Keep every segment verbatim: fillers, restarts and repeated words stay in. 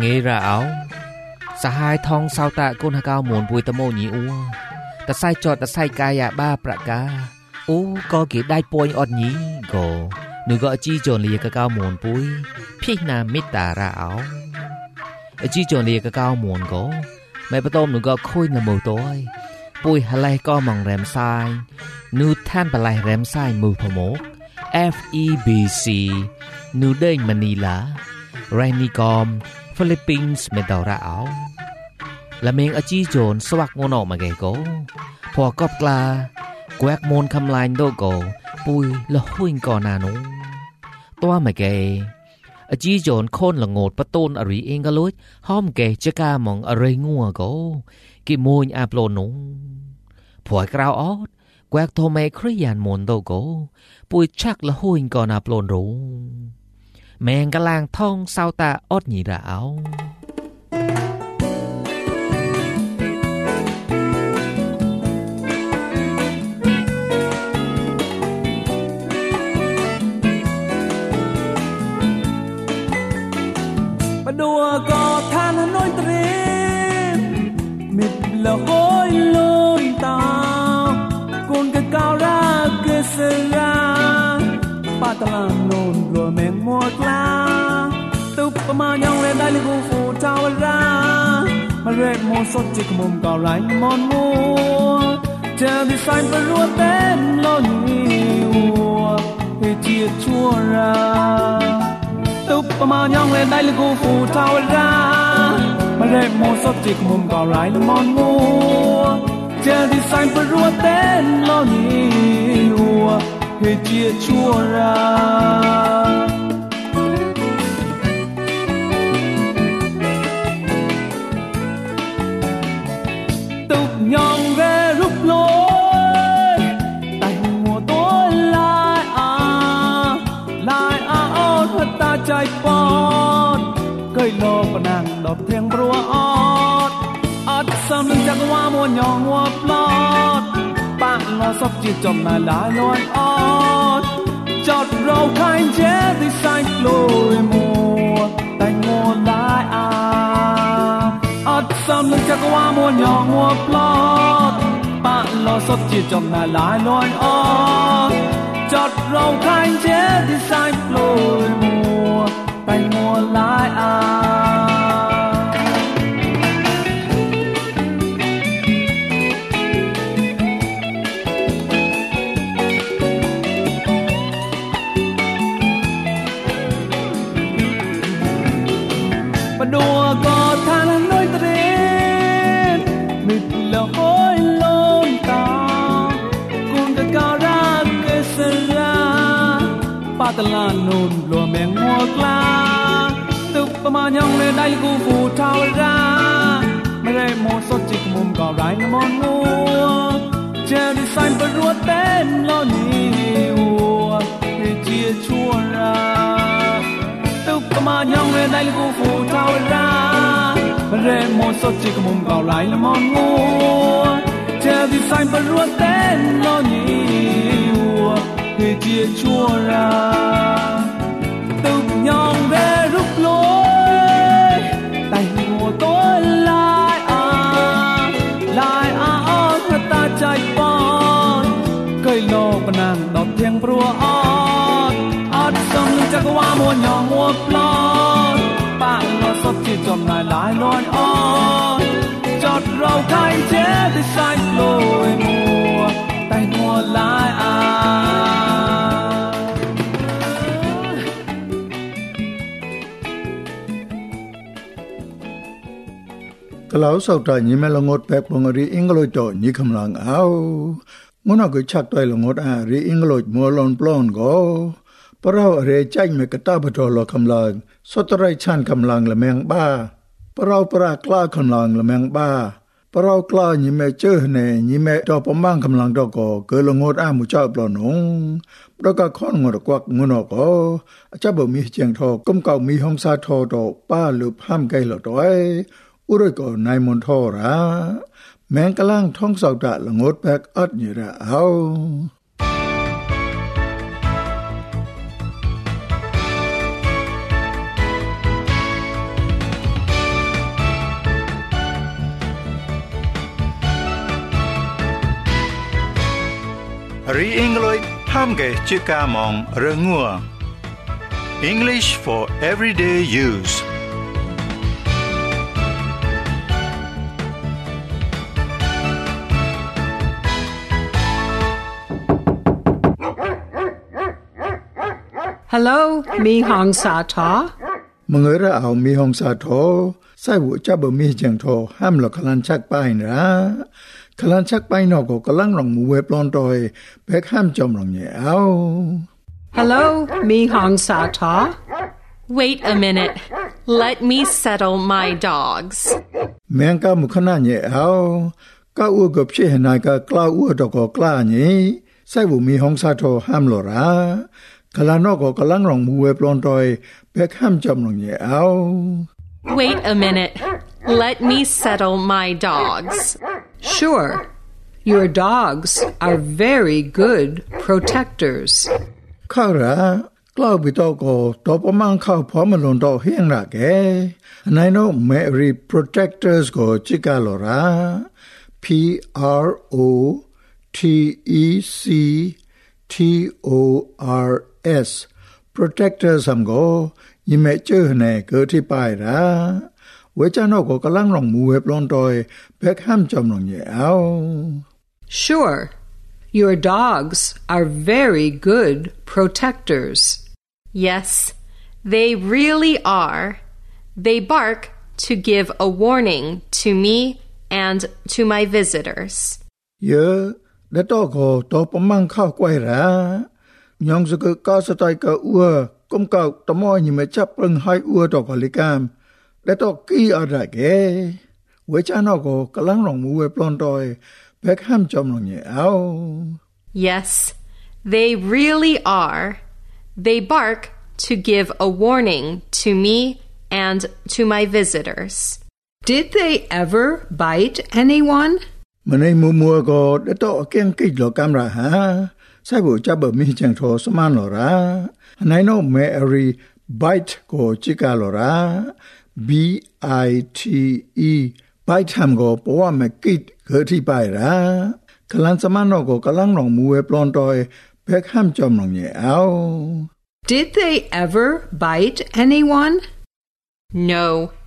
nghe ra áo sa hai thong sao tạ côn hà cao muôn bùi tà mô nhị ua ta sai chọt ta sai cai à ba pra ca ô có kiểu đai poi ọt nhí gồ nữ gọi chi chồn lìa ca cao muôn bùi phi na mít tà ra áo chi chồn lìa ca cao muôn gồ mẹ bắt tôm nữ gọi khôi nà mù tối bùi hà lai co mong rèm sai nữ than bà lai rèm sai mù phò mốt F E B C nữ đênh Manila Rainicom Philippines mẹ tàu ra áo là miếng ở chi chồn swak ngôn nọ mà ghé cố phò cọp la quẹt môn khăm lanh đô cổ bùi là huynh cò nà nú toa mà ghé ở chi chồn khôn là ngột bắt tôn ở rì yên gà lối hôm ghé chá ca mong ở rây ngua cố kì môi áp lô nú phò krao ót quẹt thô mẹ khrí yàn môn đô cổ bùi chắc là huynh cò nà plôn rú mẹn gà lang thong sao ta ót nhị ra áo đùa có than hà nội trêm mịt là hối lôn tao con cái cao ra cái sơ ra ba ta là nôn rồi mèn một la tụp mà nhau lên đây lưu phụ trao ra mà rệt một sốt chỉ có mồm cao lại mòn mua chờ đi xanh và ruột tên lo nhiều thì chia chua ra tụp mà nhau lên đây là cô phụ trao ra mà rệp một sốt chỉ mồm cào lại là mòn mua chờ đi xanh và ruột tên lo nhiều thì chia chua ra tụp nhau về rút lối tay mùa tối lại à lại à ôn thật ta chạy pon cây lô và nàng đọt thiêng rùa ót ót xâm lưng chắc hoa mua nhỏ hoa plot bạn lo sắp chia chồng mà lại loan ót chọt rau khai chế thì xanh lùi mùa tay mùa lại à ót xâm lưng chắc hoa mua nhỏ hoa plot bạn lo sắp chia chồng mà lại loan ót chọt rau khai chế thì xanh lùi mùa tay mùa lại à và đùa có than hà nội trêm mịt là hối lôn tao cùng cái cao ra cái sơ ra ba ta là nôn lùa mèn mua la tụp mà nhau lên đây cô phụ trao ra mà rệp một sốt chỉ có mồm cào lại là mòn mua chờ đi xanh và ruột tên lo nhiều thì chia chua ra tụp mà nhau lên đây cô phụ trao ra mà rệp một sốt chỉ có mồm cào lại là mòn mua chờ đi xanh và ruột tên lo nhiều thì chia chua ra tụp nhau về rút lối tay mùa tối lại à lại à ôn thật ta chạy pon cây lô và nàng đọt thiêng rùa ót ót xâm lưng chắc hoa mua nhỏ mua plot bạn lo sắp chỉ chồng lại lại loan ót chọt rau khai chế thì xanh lùi mùa tay mùa lại à kalau sau ta nhị mẹ là ngột bẹp bằng ri English cho nhị khăm lang áo muốn nói cái chắc tôi là ngột à ri English mua lon plon go parao re chanh me kata bato lo khăm lang sotrai chan khăm lang là mèng ba parao para kla khăm lang là mèng ba parao kla nhị mẹ chơi này nhị mẹ cho bom bang khăm lang đó go cứ là ngột à mu chao plon nong đó cả con ngột quắc ngột nó go chắc bảo mi chèng thò công cầu mi hong sa thò đó ba lụp ham cây lo đóiอุรก็นายมนทอระแมงกะล่างท้องเสาตะละงดแบกอัดนี่ระเอา Re English hamge chika mong rengua. English for everyday use. Hello, mi hong sa tho. Mengera au mi hong sa tho, sai wu cha bo mi jang tho, ham lo klan chak pai na. Klan chak pai no ko kalang rong mu we plon toi, bek ham chom rong ye au. Hello, mi hong sa tho. Wait a minute. Let me settle my dogs. Meng ka mu khana ye au. Ka u go phe hanai ka kla u to ko kla ni. Sai wu mi hong sa tho ham lo ra. Klan no ko kalang rong mu we plon toi, bek ham chom rong ye au. Wait a minute. Let me settle my dogs. Sure, your dogs are very good protectors. ข้าระกล้าวไปต่อก็ต่อประมาณเข้าพร้อมมาลงต่อเฮียงระแกนายโนแมรี protectors ก็จิกาลอระ P R O T E C T O R S protectors ซัมก็ยิเมเจอแน่เกิดที่ปลายระเวจานอกก็กำลังลองมูเวปลอนตอยแบกห้ามจำลองเยเอา Sure, your dogs are very good protectors. Yes, they really are. They bark to give a warning to me and to my visitors. เยอะและต่อก็ต่อประมาณเข้าไกวระยองสกกาสไตกะอัวก้มเก่าตะมอยิเมจับปึงให้อัวต่อก็ลิกามและต่อกี้อะไรแกเวจานอกก็กำลังลองมูเวปลอนตอยแบกห้ามจำลองเยเอา Yes, they really are. They bark to give a warning to me and to my visitors. Did they ever bite anyone? มันในมัวมัวก็ได้ต่อเก่งกิจหลอกำราหาใส่บุจับมีจังโทสมานหลอระนายโนแมรี bite ก็จิกาหลอระ B I T E bite ทำก็เพราะว่าแม่กิจเกิดที่ไประกำลังสมานก็กำลังลองมูเวปลอนตอยแบกห้ามจำลองเยเอา Did they ever bite anyone? No,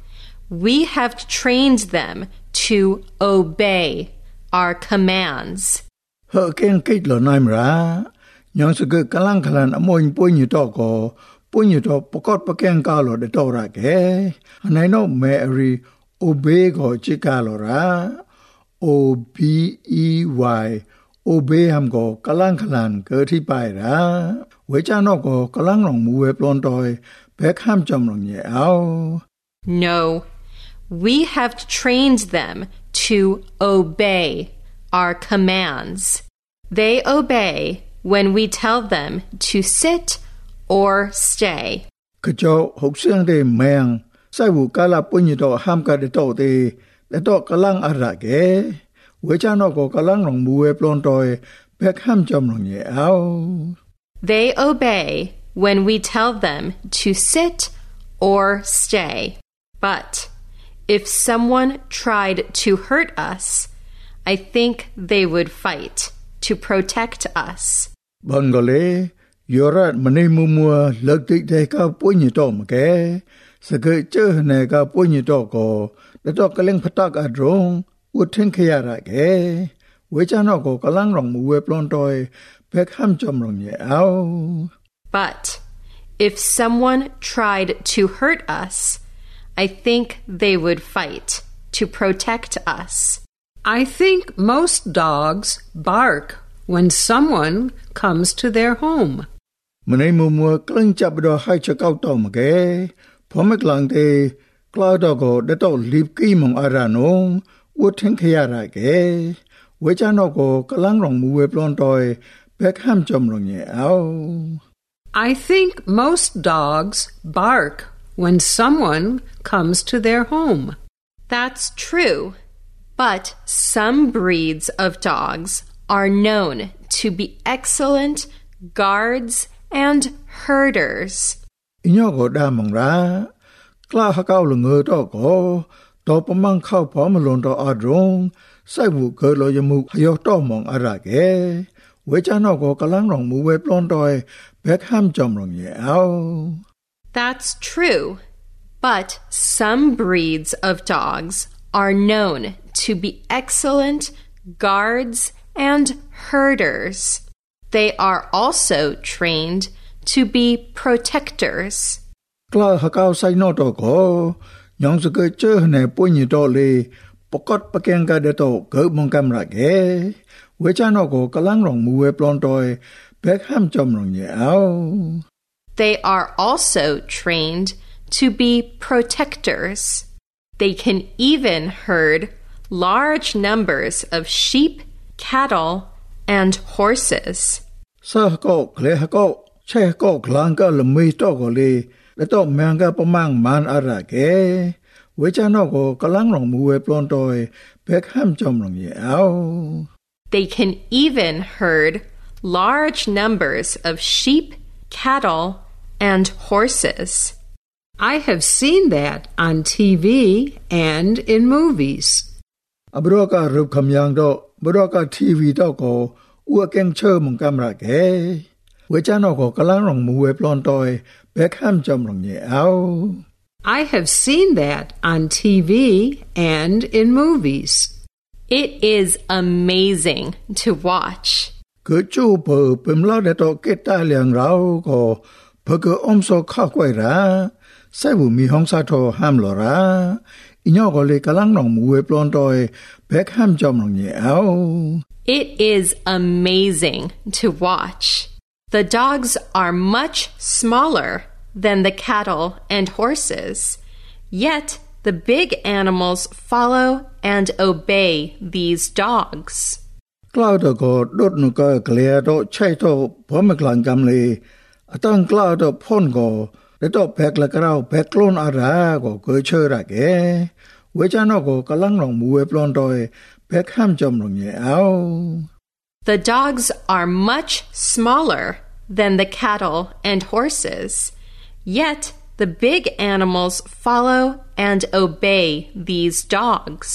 we have trained them to obey our commands. เฮเก่งกิจหลอนายมระยังสกกำลังขลันอมวยปุ้ยอยู่ต่อก็ปุ้ยอยู่ต่อประกอบประแกงกาหลอได้ต่อระแกนายโนแมรี obey ก็จิกาหลอระ O B E Y obey หำก็กำลังขลันเกิดที่ไประเวจานอกก็กำลังลองมูเวปลอนตอยแบกห้ามจำลองเยเอา No, we have trained them to obey our commands. They obey when we tell them to sit or stay. กะจอหกเสียงได้แมงใส่หูกาลาปุ้ยอยู่ต่อห้ามกะได้ต่อเตและต่อกำลังอะระแกเวจานอกก็กำลังลองมูเวปลอนตอยแบกห้ามจำลองเยเอา They obey when we tell them to sit or stay. But if someone tried to hurt us, I think they would fight to protect us. บังกะเลยอรัดมันในมัวมัวเลิกติได้ก็ปุ้ยอยู่ต่อมแกสะเกเจอแน่ก็ปุ้ยอยู่ต่อก็แล้วต่อกะเล่งพตักอะดรงอุดทิ้งขยะระแกเวจานอกก็กำลังลองมูเวปลอนตอยแบกห้ามจำลองเยเอา But if someone tried to hurt us, I think they would fight to protect us. I think most dogs bark when someone comes to their home. มันในมัวมัวกลิ้งจับดอให้จะเก้าต่อมแกพอไม่กลางเตกล้าดอก็ได้ต้องรีบกี้มองอารานงอุดทิ้งขยะระแกเวจานอกก็กำลังลองมูเวปลอนตอยแบกห้ามจำลองเยเอา I think most dogs bark when someone comes to their home. That's true, but some breeds of dogs are known to be excellent guards and herders. อิญอก็ดามองระกล้าหาเก้าลงเงอต่อก็ต่อประมังเข้าพร้อมมาลงต่ออาดรงใส่บุเกิดลอยมุกหยอกต่อมองอะระแกเวจานอกก็กำลังรองมูเวปลอนดอยแบกห้ามจอมรองเยเอา That's true, but some breeds of dogs are known to be excellent guards and herders. They are also trained to be protectors. กล้าหาเก้าไซโนโตก็ยองสเกเจอในปุญญโตเลปกอดปะเกงกาเดโตเกิดมองกำรักเอเวจานอกก็กำลังรองมูเวปลอนดอยแบกห้ามจอมรองเยเอา They are also trained to be protectors. They can even herd large numbers of sheep, cattle, and horses. ซาก็เคลฮก็ใช่ก็กลางก็ละมีโตก็เลยแล้วต้องแมงก็ประมังมันอะไรแกเวจานอกก็กำลังรองมูเวปลอนดอยแบกห้ามจอมรองเยเอา They can even herd large numbers of sheep, cattle, and horses. I have seen that on T V and in movies. อบรอกะรูปคำยังดอกบรอกะทีวีดอกก็อัวเก่งเชิมงกำรักเอเวจานอกก็กำลังรองมูเวปลอนดอยแบกห้ามจอมรองเยเอา I have seen that on T V and in movies. It is amazing to watch. คือจูเปิเปิมลาเดโตเกตาเลียงเราก็เพอคืออมโซข้ากวยราใส่บุมีห้องซาโทห้ามหลอราอิญอก็เลยกำลังรองมูเวปลอนดอยแบกห้ามจอมรองเยเอา It is amazing to watch. The dogs are much smaller than the cattle and horses, yet the big animals follow and obey these dogs. กล้าวตะก็ดดนุก็เกลียโตใช่โตพอมกลางกำเลยตั้งกล้าวตะพ่นก็แล้วตอแพกละกราวแพกโลนอาราก็เกิดเชื่อรักเอเวจานอกก็กำลังรองมูเวปลอนดอยแพกห้ามจอมรองเยเอา The dogs are much smaller than the cattle and horses, yet the big animals follow and obey these dogs.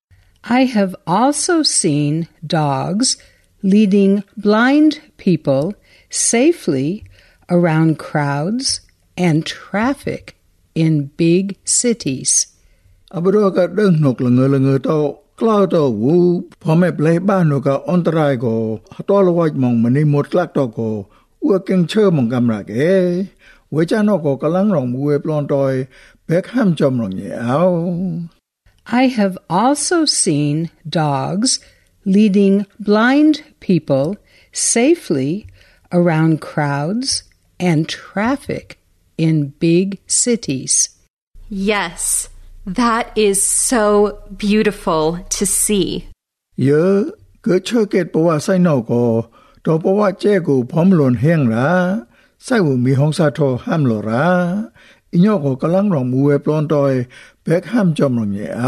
I have also seen dogs leading blind people safely around crowds and traffic in big cities. อบรอกะเด้งนกละเงอละเงอโตกล้าวโตวูพอแม่เปลบ้านนกะอันตรายก็ตอละวามองมันนี่หมดกลักโตก็อัวเก่งเชื่อมองกำรักเอเวจานอกก็กำลังรองมูเวปลอนดอยแบกห้ามจอมรองเยเอา I have also seen dogs leading blind people safely around crowds and traffic in big cities. Yes, that is so beautiful to see. เยอะเกิดเชื่อเกตปว่าไซนอก็ตอปว่าเจกูพร้อมหล่นแห้งราไซบุมีห้องซาโทห้ามหลอราอิญอก็กำลังรองมูเวปลอนดอยแบกห้ามจอมรองเยเอา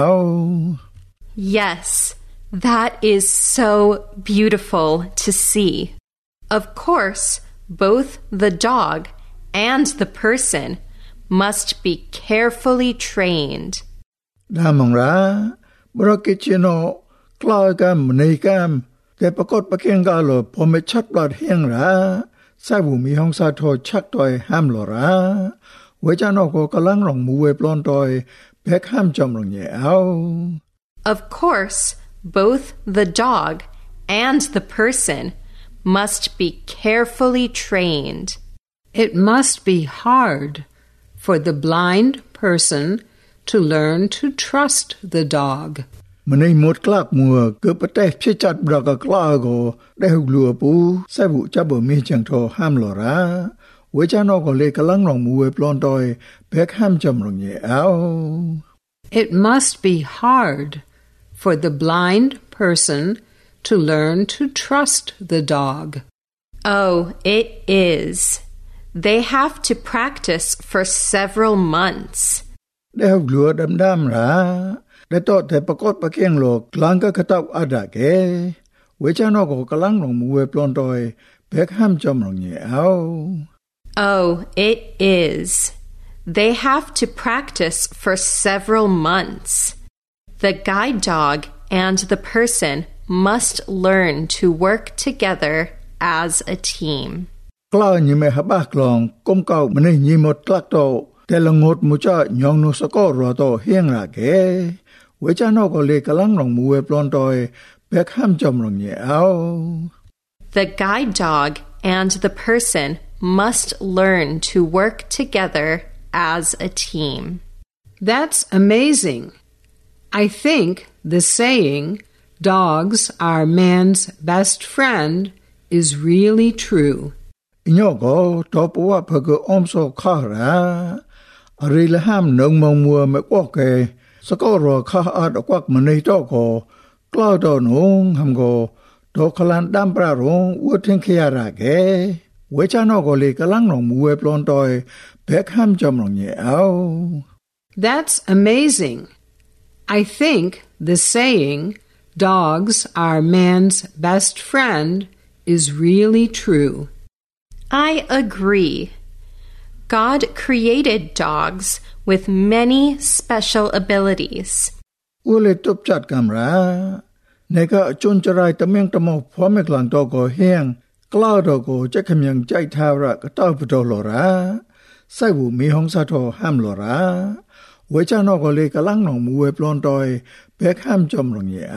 Yes, that is so beautiful to see. Of course, both the dog and the person must be carefully trained. ดามองราบรกิจโนกล้ากามในกามแต่ปรากฏปะเกงกาโลพอไม่ชัดปลอดแห้งราไซบุมีห้องซาโทชักตอยห้ามหลอราเวจานอก็กำลังรองมูเวปลอนดอยแบกห้ามจอมรองเยเอา Of course, both the dog and the person must be carefully trained. It must be hard for the blind person to learn to trust the dog. มันในหมดกลากมัวเกือบประเทศพิจัดบรากกล้าก็ได้หุกลัวปูไซบุจับมีจังโทห้ามหลอราเวจานอก็เลยกำลังรองมูเวปลอนดอยแบกห้ามจอมรองเยเอา It must be hard for the blind person to learn to trust the dog. Oh, it is. They have to practice for several months. ได้หุกลัวดำๆราได้ต่อแต่ปรากฏปะเกียงโลกกลางก็กระตับอาดาเกเวจานอก็กำลังรองมูเวปลอนดอยแบกห้ามจอมรองเยเอา Oh, it is. They have to practice for several months. The guide dog and the person must learn to work together as a team. กล้ายิเมหบ้ากลองก้มเก่ามันยิมดกลักโตแต่ละงดมุจ้ายองนุสก็รอโตเฮียงระเกเวจานอก็เลยกำลังลงมือเวปลอนตอยแบกห้ามจอมลงเยเอา The guide dog and the person must learn to work together as a team. That's amazing. I think the saying, dogs are man's best friend, is really true. อิญก็ตอปว่าพกอมโซข้าระอริลห้ามนงมองมัวไม่กว่าเกสก็รอข้าอาดกวักมันในตอกกล้าดอนงหำก็ตอคลันดัมปรารงวัวเทงเคียระเกเวจานอก็เลยกำลังลงมือปลอนตอยแบกห้ามจอมลงเยเอา That's amazing. I think the saying, dogs are man's best friend, is really true. I agree. God created dogs with many special abilities. อุเลตุบจัดกำราในก็จนจะไรตะเมียงตะมอพร้อมไม่กลางตอก็เฮียงกล้าวตอก็จะขมยังใจทาระก็ต้าพุทโธลอราใส่บุมีห้องสะทอห้ามลอราเวจานอก็เลยกำลังหนองมือเวปลอนตอยแบกห้ามจอมลงเยเอา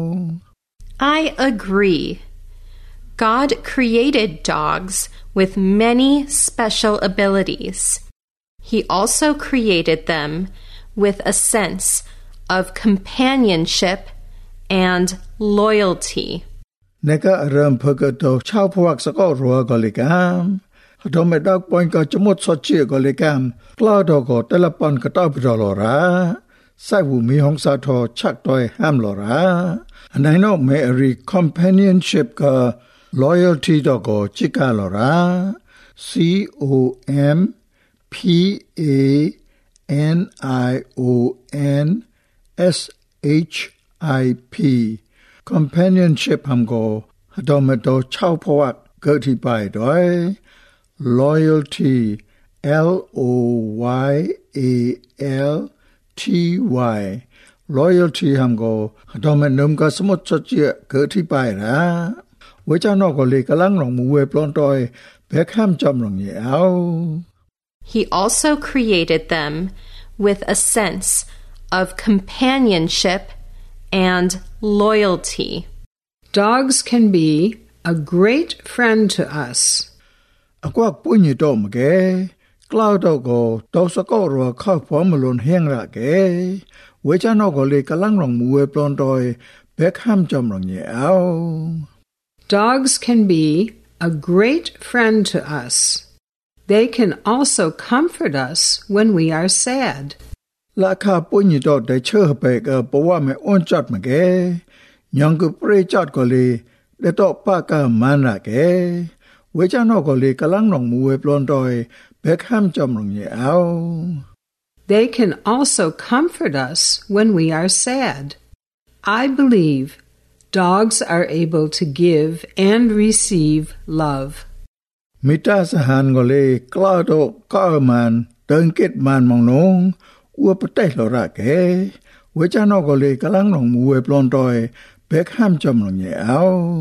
I agree. God created dogs with many special abilities. He also created them with a sense of companionship and loyalty. ในก็เริ่มเพิกโตชาวพวกสก็รัวก็เลยกามทอมดอกปอยก็จมดสดเจียก็เลยกามกล้าดอกก็แต่ละปอนก็ต้าไปรอราใส่บุมีห้องสาทอชักต้อยห้ามลอราอันไหนนอกเมรี companionship ก็ loyalty ดอกก็จิกาลอรา C O M P A N I O N S H I P companionship หำก็ดอมโตชาวพวกเกิดที่ไปด้วย loyalty L O Y A L T Y loyalty หำก็ดอมนมก็สมุดสดเจียเกิดที่ไปนะเวจานอกก็เลยกำลังลงมือเวปลอนตอยแบกห้ามจอมลงเยเอา He also created them with a sense of companionship and loyalty. Dogs can be a great friend to us. อกวักปุ้ยโตมเกกล้าวโตโกโตสก็รัวเข้าพร้อมมลนเฮียงระเกเวจานอกก็เลยกำลังลงมือเวปลอนตอยแบกห้ามจอมลงเยเอา Dogs can be a great friend to us. They can also comfort us when we are sad. ราคาปุ้ยโตได้เชื่อไปก็เพราะว่าไม่อ้อนจัดมาเกยังก็เปรจัดก็เลยได้ตอปากามันระเกเวจานอกก็เลยกำลังลงมือเวปลอนตอยแบกห้ามจอมลงเยเอา They can also comfort us when we are sad. I believe dogs are able to give and receive love. มิตาสหานก็เลยกล้าโตก้ามันเติงเก็ดมันมองนงอัวปะเตลระเกเวจานอกก็เลยกำลังลงมือเวปลอนตอยแบกห้ามจอมลงเยเอา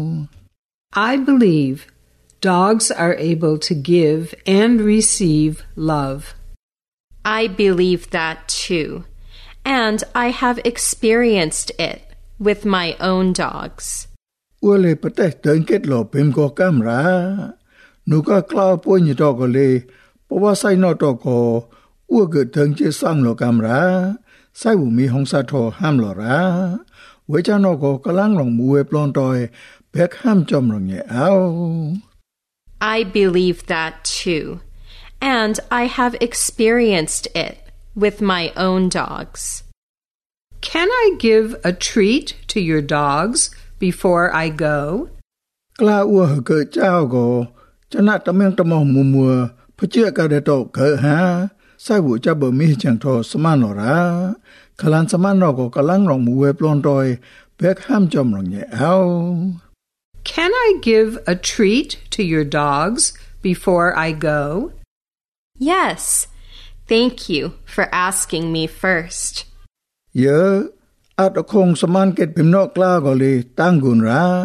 I believe dogs are able to give and receive love. I believe that too, and I have experienced it with my own dogs. อัวเลยปะเตเติงเก็ดหลอเป็นก็กำราหนูก็กล้าปุ้ยตอก็เลยเพราะว่าไส้นอตอก็อัวเกิดเติงเจสังหลอกำราไส้บุมีห้องสาทอห้ามหลอราเวจานอก็กำลังลงมือเวปลอนตอยแบกห้ามจอมลงเยเอา I believe that too, and I have experienced it with my own dogs. Can I give a treat to your dogs before I go? กล้าอัวเกิดเจ้าก็จะนัดตะเมียงตะมองมัวมัวพเจ้าก็ได้โตเกิดหาไส้บุจะบ่มีจังทอสมานหรอราคลันสมานนอกก็กำลังลงมือเวปลอนตอยแบกห้ามจอมลงเยเอา Can I give a treat to your dogs before I go? Yes, thank you for asking me first. เยอะอาจคงสมานเก็ดเป็นนอกกล้าก็เลยตั้งกุนรา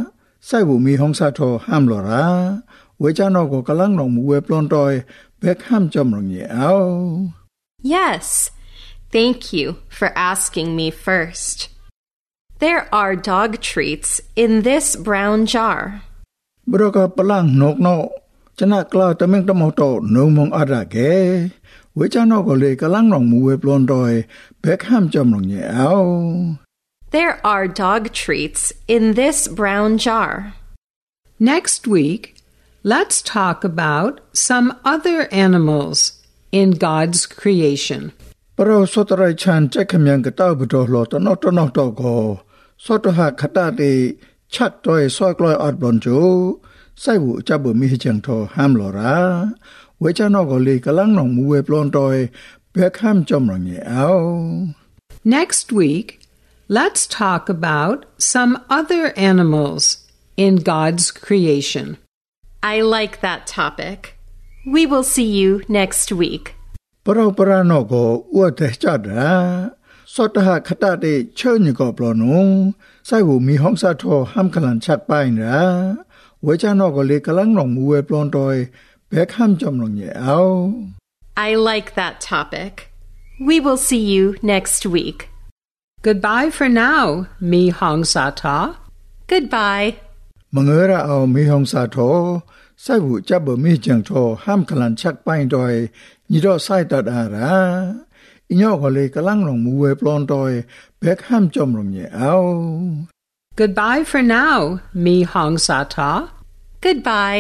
ใส่บุมีห้องซาโทห้ามหลอราเวจานอก็กำลังหนองมูเวปลอนตอยเบกห้ามจอมหลงเยเอา Yes, thank you for asking me first. There are dog treats in this brown jar. บรก็ปลังนกนอชนะกล้าตะเมงตะมอโตนมงอาราเกเวจานอก็เลยกำลังหนองมูเวปลอนตอยเบกห้ามจอมหลงเยเอา There are dog treats in this brown jar. Next week, let's talk about some other animals in God's creation. ปเราสตรายชันใจขมยังกะตาบุตรหลอตนอตนอตอก็สตหะขตาเตชัดตอยซอยกลอยอดบลอนจูใส่บุจับบ่มีจังทอห้ามหลอราเวจานอก็เลยกำลังหนองมูเวปลอนตอยเบกห้ามจอมหลงเยเอา Next week, let's talk about some other animals in God's creation. I like that topic. We will see you next week. ปเราปรานอก็อวดแต่จัดราสตหะขตาเตเชิญก็ปลอนุใส่บุมีห้องซาโทห้ามขลันชัดไปนะเวจานอก็เลยกำลังหนองมูเวปลอนตอยเบกห้ามจอมหลงเยเอา I like that topic. We will see you next week. Goodbye for now, Mi Hong Sa Ta. Goodbye. มงเอระเอามีห้องซาโทใส่บุจับบ่มีจังโทห้ามขลันชักไปดอยนี่ดอใส่ตัดอาราอีนอก็เลยกำลังหลงมูเวปลอนตอยเบกห้ามจอมหลงเยเอา Goodbye for now, Mi Hong Sa Ta. Goodbye.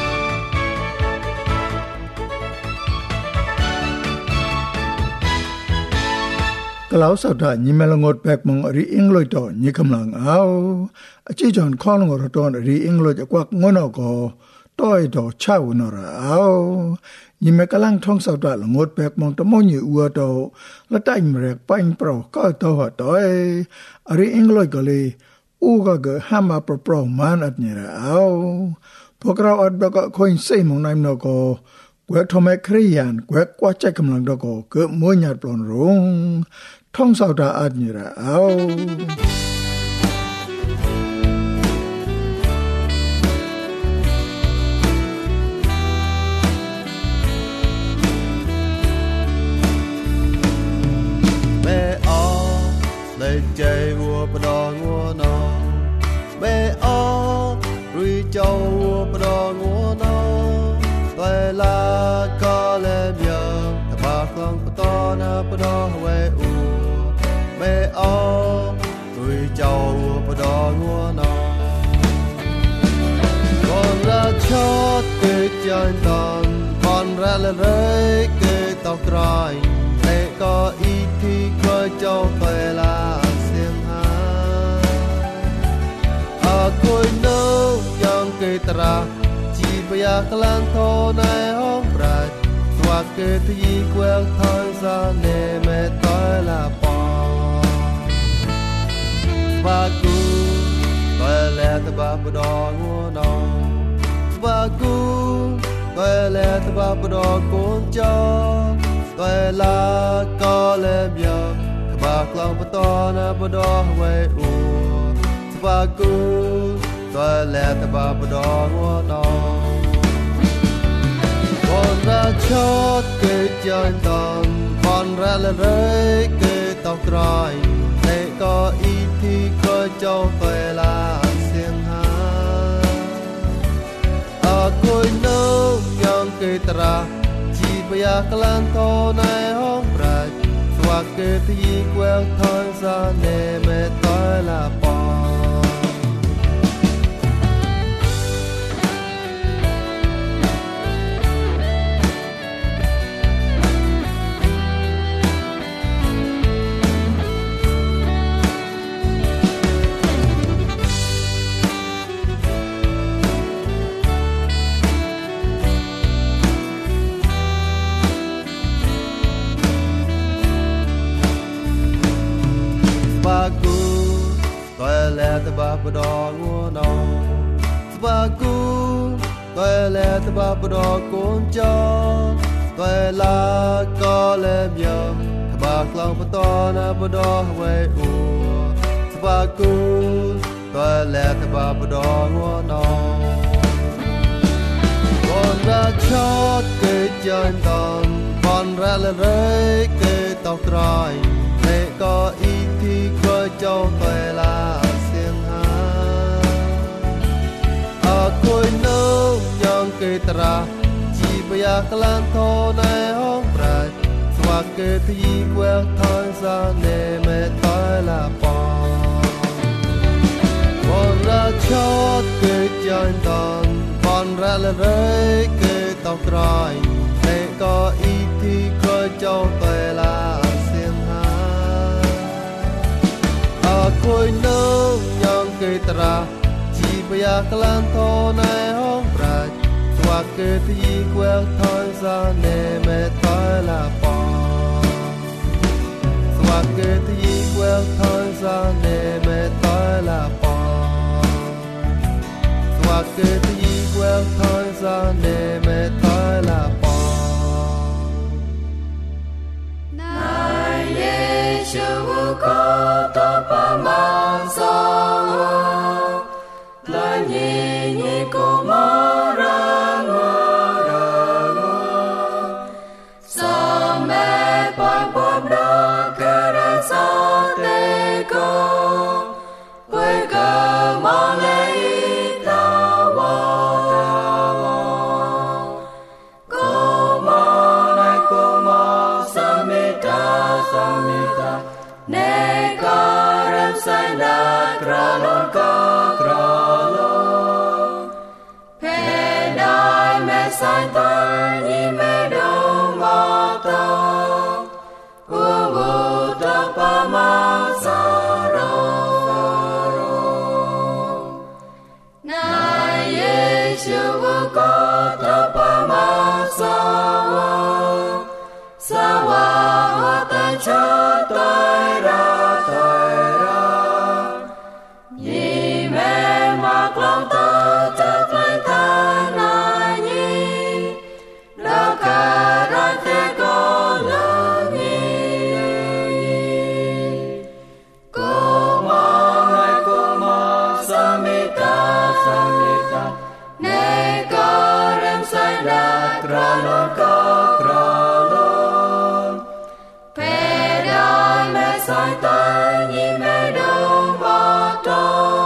กล่าวสัตว์นี้แมลงดแปกมองรีอิงลอยต่อนี่กำลังเอาจีจอนข้องรตอนรีอิงลอยจะกวักงอนก็ต้อยต่อเช่านราเอานี่แม่กำลังท่องสัตว์ละงดแปกมองตะมอนี่อัวต่อละได้มแรกไปเปล่าก็ต่อต่อยรีอิงลอยก็เลยอูก็เกห้ามมาเปล่าๆมันอัดเนี่ยเอาพวกเราอัดแล้วก็คอยเส่มองนายนก็กวกทอมครียันกวกกว่าใจกำลังดก็เกิดมวยหยาดปลอนรุงท่องสาวดาอัดนี่ละเอาแม่ออเลยใจวัวปดองวัวนอแม่ออรุยเจ้าวัวปดองวัวนอตอยลาก็เลยเบียตะบาคลองปตอนาปดอเวอูแม่ออรุยเจ้าวัวปดองวัวนอก่อนราชดเกิดจันตอนก่อนราละเลยเกิดตอกรอยแต่ก็อีที่ก็เจ้าตอยลาเสียงหาอาคุยโนยังเกิดตราจีบยากลางโทในห้องปราดสวักเกิดที่แควงทางซาเนแม่ต้อยลาปอสวักกูต้อยแลตบาปดองหัวนองสวักกูต้อยแลตบาปดองกุนจอต้อยลาก็เลมยอขบากลองปตอนาปดอเวอูสวักกูต้อยแลตบาปดองหัวนองก่อนราชดเกิดจันตอนก่อนราละเลยเกิดตอกรอยแต่ก็อีที่ก็เจ้าตอยลาเสียงหาอาคุยโนยังเกิดตราจีบยากลางโทในห้องปราดสวักเกิดที่แควงทางซาเนแม่ต้อยลาปอตบาปดองงัวนอสบากูต้อยแลตบาปดองกุนจอต้อยลาก็เลมยอขบากลองปตอนาปดอเวอูสบากูต้ tôi lẽ ta bà bà đo ngô nó con ra chót kê chân tòn con ra là rơi kê tao còi để có ý thì coi châu tôi là xiên ha à khôi nâu nhong kê tra chỉ bây giờ lan thô này hông phải và kê thì quẹo thôi ra nè mẹ tôi là bò con ra chót kê chân tòn con ra là rơi kê tao còi để có ý thì coi châu tôi là xiên ha à khôi nâu nhong kê tra chỉ bây giờ lan thô này hông phải và kê thì quẹo thôi ra nè mẹ tôi là bò và kê thì quẹo thôi ra nè mẹ tôi là bò và kê thì quẹo thôi ra nè mẹ tôi là bò Này Giê-xu có ta pa mang sang la nhị nhị cô ma ra ngô ra ngô sa mẹ pa pa đa kê ra sa tê cô với cả ma lê ta wa ta wa cô ma này cô ma sa mê ta sa mê ta nê ca rem sai na kra lon ca kra lon pe dai me sai ta ni me do ma ta u bu ta pa ma sa ro sa ro na Giê-xu có ta pa ma sa wa sa wa wa ta cha ta ra ta ra ni me ma klong ta ta klai ta na ni la ka ra te ko la ni ko ma nai ko ma sa me ta sa me ta ne ka rem sai la kra lo ka kra lo pe dai me sai ta ni me do ma ta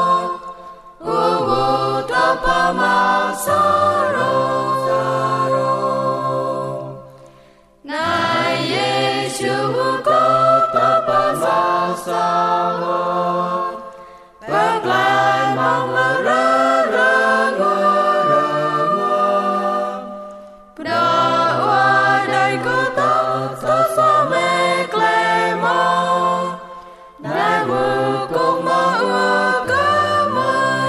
u bu ta pa ma sa ro sa ro na Giê-xu có ta pa ma sa ro bác lại mong là ra ra ngô ra ngô đa hoa đây có ta sa sa mê kle mo nai mu cùng ma ua ca ma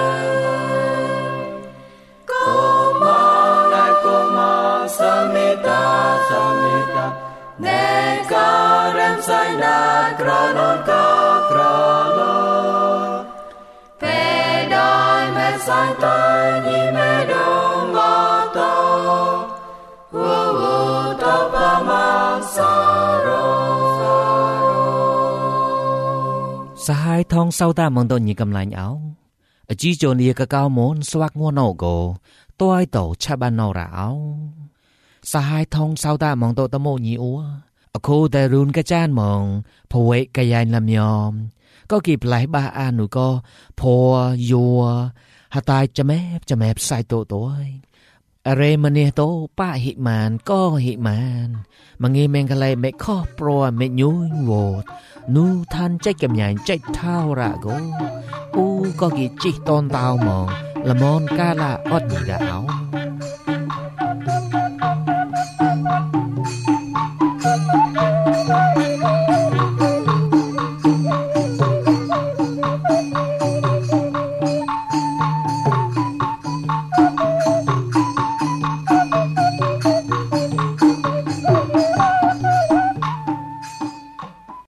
cô ma nai cô ma sa mê ta sa mê ta nê ca rem sai na kra non ca kra lo pe dai me sai ta ni me do ma ta u u ta pa ma sa ro sa ro สหายทองเศร้าตามองตนยิงกำลังเอาจีโจเนียกะเกามนสวักงัวนอโกตัวไอโตชาบานนอราเอาสหายทองเศร้าตามองโตตะโมญีอัวอโคแต่รุนกะจานมองพเวกะยายลำยอมก็กีบไหลบาอานุก็พอยัวหาตายจะแมบจะแมบใส่โตตัวอะไรมันเนี่ยโตป้าหิมานก็หิมานมังเงแมงกะไลเมฆข้อปรอเมฆยุยโวดนูทันใจเก็บใหญ่ใจเท่าระโกอูก็กีจิตตอนตาวมองละมอนกาละอดหนีดาว